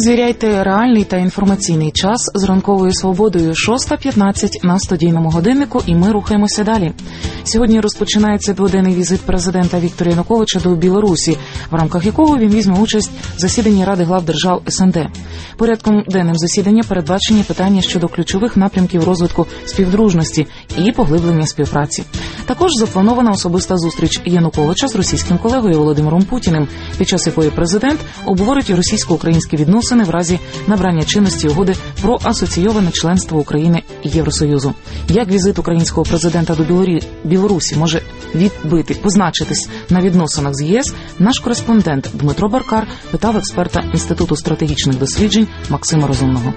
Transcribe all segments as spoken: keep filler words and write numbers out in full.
Звіряйте реальний та інформаційний час з ранковою свободою шоста п'ятнадцять на студійному годиннику, і ми рухаємося далі. Сьогодні розпочинається дводенний візит президента Віктора Януковича до Білорусі, в рамках якого він візьме участь в засіданні Ради глав держав ес ен де. Порядком денним засідання передбачені питання щодо ключових напрямків розвитку співдружності і поглиблення співпраці. Також запланована особиста зустріч Януковича з російським колегою Володимиром Путіним, під час якої президент обговорить російсько-українські відносини в разі набрання чинності угоди про асоційоване членство України і Євросоюзу. Як візит українського президента до Білорі... Білорусі може відбити, позначитись на відносинах з ЄС, наш кореспондент Дмитро Баркар питав експерта Інституту стратегічних досліджень Максима Розумного.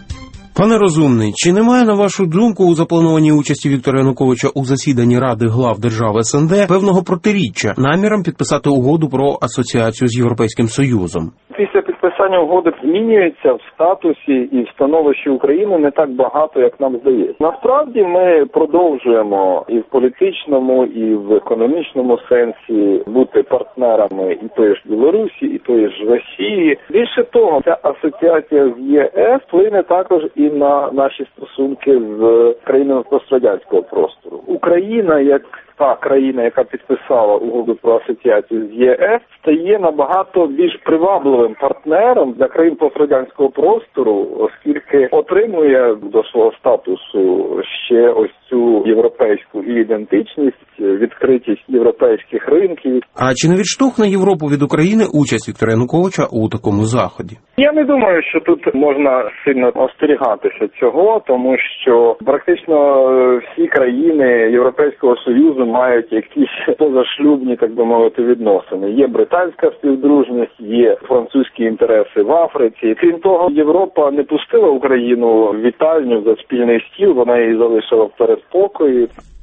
Пане Розумний, чи немає, на вашу думку, у запланованій участі Віктора Януковича у засіданні Ради глав держав ес ен де певного протиріччя намірам підписати угоду про асоціацію з Європейським Союзом? Після підписання угоди змінюється в статусі і в становищі України не так багато, як нам здається. Насправді ми продовжуємо і в політичному, і в економічному сенсі бути партнерами і тої ж Білорусі, і тої ж Росії. Більше того, ця асоціація з ЄС вплине також і на наші стосунки з країнами пострадянського простору. Україна, як та країна, яка підписала угоду про асоціацію з ЄС, стає набагато більш привабливим партнером для країн пострадянського простору, оскільки отримує до свого статусу ще ось цю європейську і ідентичність, відкритість європейських ринків. А чи не відштовхне Європу від України участь Віктора Януковича у такому заході? Я не думаю, що тут можна сильно остерігатися цього, тому що практично всі країни Європейського Союзу мають якісь позашлюбні, так би мовити, відносини. Є британська співдружність, є французькі інтереси в Африці. Крім того, Європа не пустила Україну в вітальню за спільний стіл, вона її залишила в передпокої.